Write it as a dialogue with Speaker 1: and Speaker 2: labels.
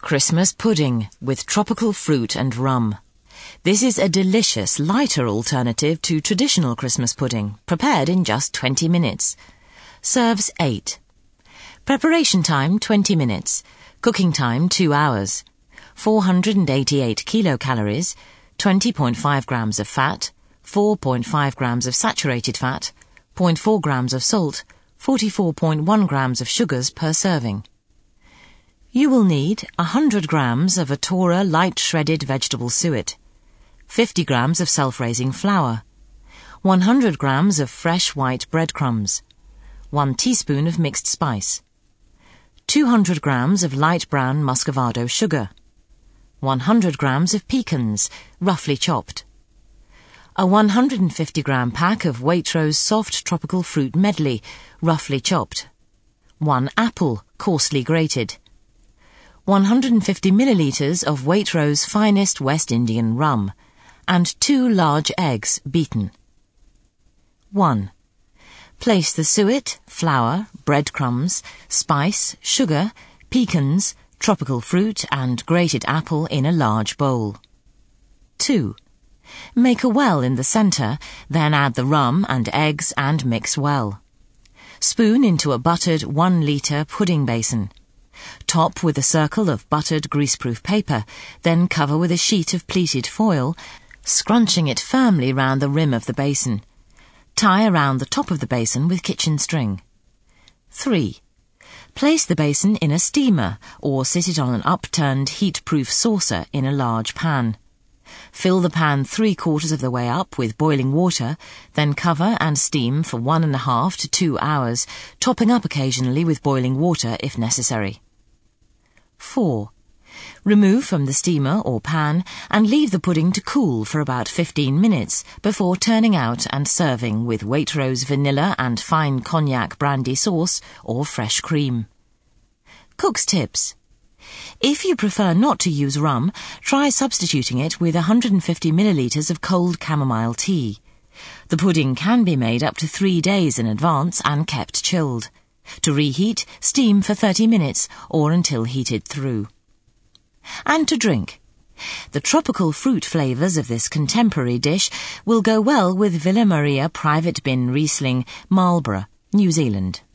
Speaker 1: Christmas pudding with tropical fruit and rum. This is a delicious, lighter alternative to traditional Christmas pudding, prepared in just 20 minutes. Serves 8. Preparation time 20 minutes. Cooking time 2 hours. 488 kilocalories, 20.5 grams of fat, 4.5 grams of saturated fat, 0.4 grams of salt, 44.1 grams of sugars per serving. You will need 100 grams of Atora light shredded vegetable suet, 50 grams of self-raising flour, 100 grams of fresh white breadcrumbs, 1 teaspoon of mixed spice, 200 grams of light brown muscovado sugar, 100 grams of pecans, roughly chopped, a 150 gram pack of Waitrose soft tropical fruit medley, roughly chopped, 1 apple, coarsely grated, 150 millilitres of Waitrose finest West Indian rum, and 2 large eggs beaten. 1. Place the suet, flour, breadcrumbs, spice, sugar, pecans, tropical fruit and grated apple in a large bowl. 2. Make a well in the centre, then add the rum and eggs and mix well. Spoon into a buttered 1 litre pudding basin. Top with a circle of buttered greaseproof paper, then cover with a sheet of pleated foil, scrunching it firmly round the rim of the basin. Tie around the top of the basin with kitchen string. 3. Place the basin in a steamer or sit it on an upturned heat-proof saucer in a large pan. Fill the pan 3/4 of the way up with boiling water, then cover and steam for 1.5 to 2 hours, topping up occasionally with boiling water if necessary. 4. Remove from the steamer or pan and leave the pudding to cool for about 15 minutes before turning out and serving with Waitrose vanilla and fine cognac brandy sauce or fresh cream. Cook's tips. If you prefer not to use rum, try substituting it with 150 millilitres of cold chamomile tea. The pudding can be made up to 3 days in advance and kept chilled. To reheat, steam for 30 minutes or until heated through. And to drink. The tropical fruit flavours of this contemporary dish will go well with Villa Maria Private Bin Riesling, Marlborough, New Zealand.